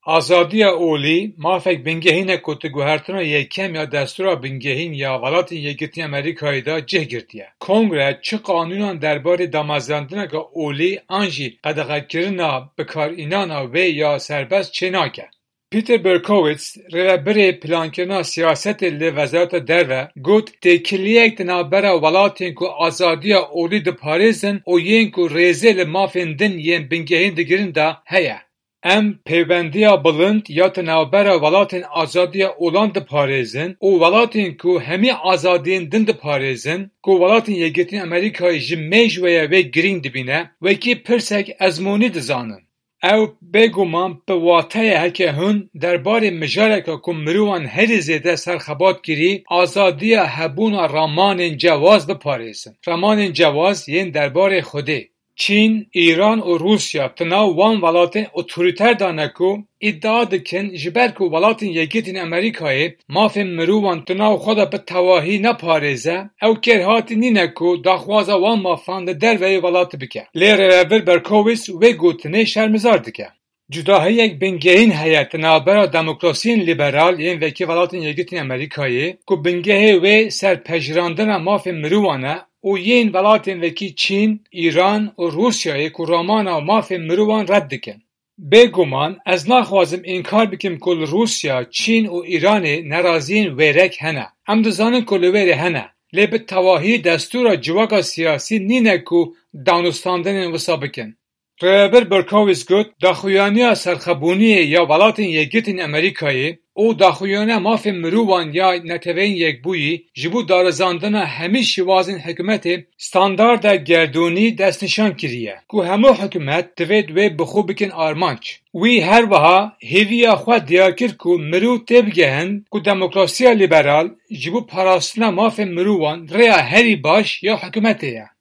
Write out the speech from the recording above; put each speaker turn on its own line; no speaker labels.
آزادی اولی مافک بنگهین کت گوهرتنا یکم یا دستور بنگهین یا ولایت یکیتی امریکایی دا جه گرتیه. کنگره چه قانونان درباره دامازراندن که اولی آنجی قدغت کرنا بکار اینانا و یا سربست چه ناکه. پیتر برکوویتس رهبر پلانکرنا سیاست لی وزارت دروه گوت تکلیک تنابرا ولاتین کو آزادی اولی ده پاریزن و ین کو ریزه لمافین دن ین بنگهین دگرین دا هیا. ام پیوندیا بلند یا تنابرا ولاتین آزادی اولان ده پاریزن و ولاتین کو همی آزادین دن ده پاریزن کو ولاتین یگیتین امریکای جمیج و گرین دبینه و کی پرسک ازمونی دزانن. او بگومان به واقعه هکه هن درباره مجارکا که مروان هری زیده سرخبات گیری آزادی هبون رامان جواز بپاریزن. رامان جواز یین درباره خوده. چین، ایران و روسیا تناو وان ولاتین اتوریتر دانکو ادعا دکن جبر که ولاتین یکیتین امریکای مافین مروان تناو خدا به تواهی نپاریزه او کرهاتی نینکو داخوازا وان مافان در ولات بکه. لیر رهبر برکوویتس و گوتنه شرمزار دکه. جداهی یک بنگهین هیئت نابرا دموکراسی لیبرال یین وکی ولاتین یکیتین امریکایی که بنگه و سرپجراندن مافین مروانه و یین ولاتین وکی چین، ایران و روسیای که رامان مافین مروان رد دکن. بگومان از نخوازم انکار بکم کل روسیا، چین و ایران نرازین ویرک هنه. ام دزانن کل ویره هنه. لی به تواهی دستور جواگا سیاسی نینه که دانستاندن وسا بکن. رهبر برکوویتس گوت داخویانی سرخبونی یا ولاتین یکیتین امریکایی او داخویانه مافین مروان یا نتوین یک بویی جبو دارزاندن همی شوازین حکومت ستاندارد گردونی دست نشان کریه که همو حکومت دوید و بخو بکن آرمانچ وی هر وها هیویا خواه دیار کرد که مرو تبگهن که دموکراسی لیبرال جبو پاراستنا مافین مروان ریا هری باش یا حکومتیه.